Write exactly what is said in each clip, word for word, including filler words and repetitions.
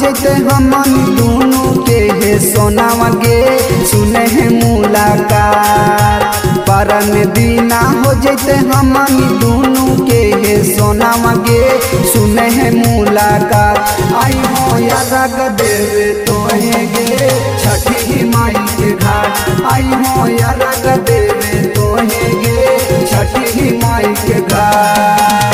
जैते हमन दोनों के है सोनावा गे सुने है मुलाकात परन दीना हो जैते हमन दोनों के है सोनावा गे सुने है मुलाकात आई हो याद देवे तोहे गे छठी माई के घाट आई हो याद देवे तोहे गे छठी माई के घाट।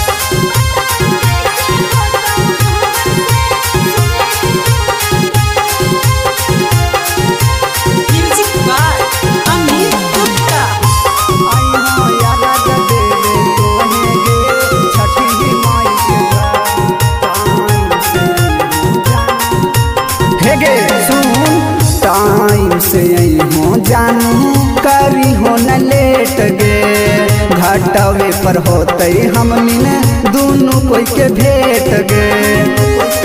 टाइम से हो जानू करी हो न लेट गे घाटवे पर होते हमने दोनों कोई के भेट गे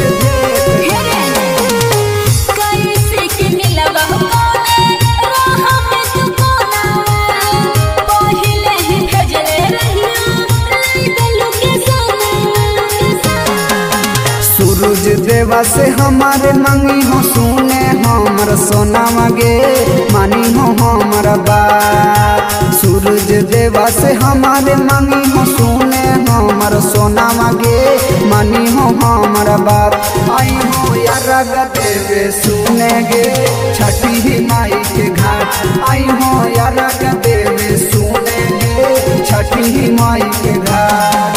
सूरज देवा से हमारे मंगी हो सुने हमर सोनावा गे मानी हो हमर बात सूरज देवा से हमारे मंगी हो सुने हमर सोनावा गे मानी हो हमर बात आई हो यार देवे सुने गे छठी माई के घाट आई हो यार देवे सुने गे छठी माई के घाट।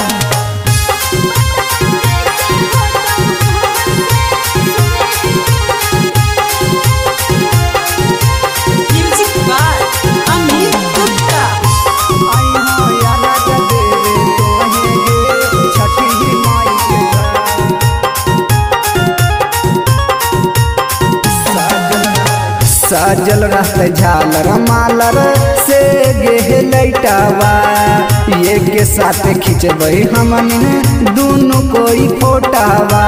सजल रहते झालर मालर से गे लैटावा ये के साथ खिंचबे हमन दोनों कोई फोटावा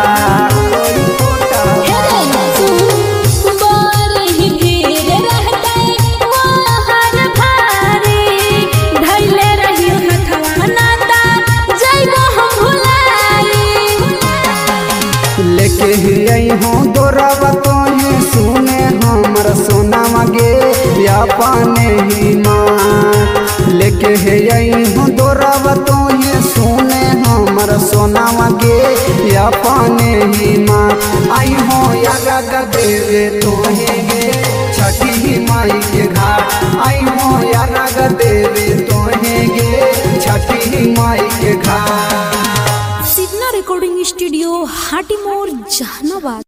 लेके ही हो दोरावा तोहे सुने हमर सोनावा गे या पाने ही माँ लेके हे हो दोरावा तोहे सुने हमर सोनावा गे या पाने ही माँ आई हो याद देवे तोहे गे छठी माई के घाट आई हो याद देवे तोहे गे छठी माई के घाट। Signa recording studio Hatimor Jehanabad.